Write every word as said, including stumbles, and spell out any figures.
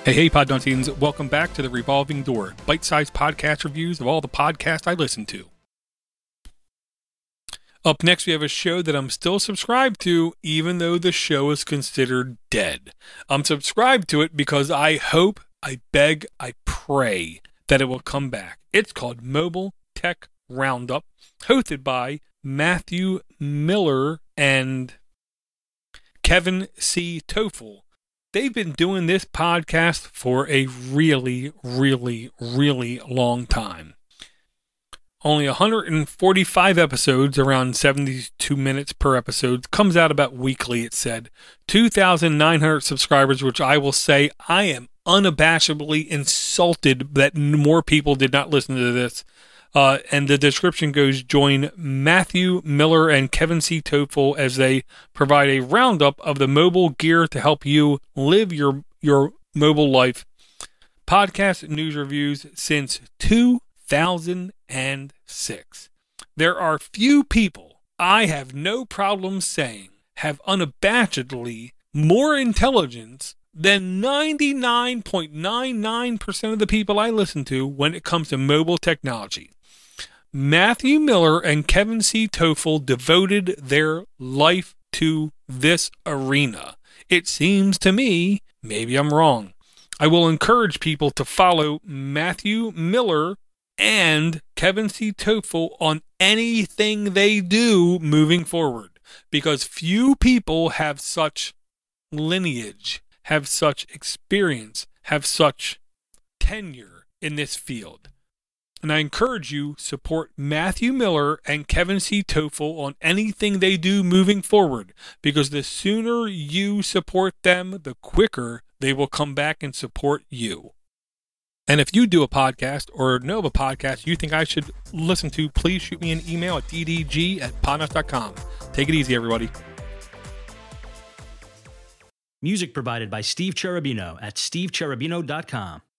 Hey, hey, Podnuncians. Welcome back to the Revolving Door, bite-sized podcast reviews of all the podcasts I listen to. Up next, we have a show that I'm still subscribed to, even though the show is considered dead. I'm subscribed to it because I hope, I beg, I pray that it will come back. It's called Mobile Tech Roundup, hosted by Matthew Miller and Kevin C. Toffel. They've been doing this podcast for a really, really, really long time. Only one hundred forty-five episodes, around seventy-two minutes per episode, comes out about weekly, it said. two thousand nine hundred subscribers, which I will say I am unabashedly insulted that more people did not listen to this. Uh, and the description goes, join Matthew Miller and Kevin C. Toffel as they provide a roundup of the mobile gear to help you live your, your mobile life. Podcast news reviews since two thousand six. There are few people, I have no problem saying, have unabashedly more intelligence than ninety-nine point nine nine percent of the people I listen to when it comes to mobile technology. Matthew Miller and Kevin C. Toffel devoted their life to this arena. It seems to me, maybe I'm wrong. I will encourage people to follow Matthew Miller and Kevin C. Toffel on anything they do moving forward, because few people have such lineage, have such experience, have such tenure in this field. And I encourage you, support Matthew Miller and Kevin C. Toffel on anything they do moving forward, because the sooner you support them, the quicker they will come back and support you. And if you do a podcast or know of a podcast you think I should listen to, please shoot me an email at d d g at podnuts dot com. Take it easy, everybody. Music provided by Steve Cherubino at steve cherubino dot com.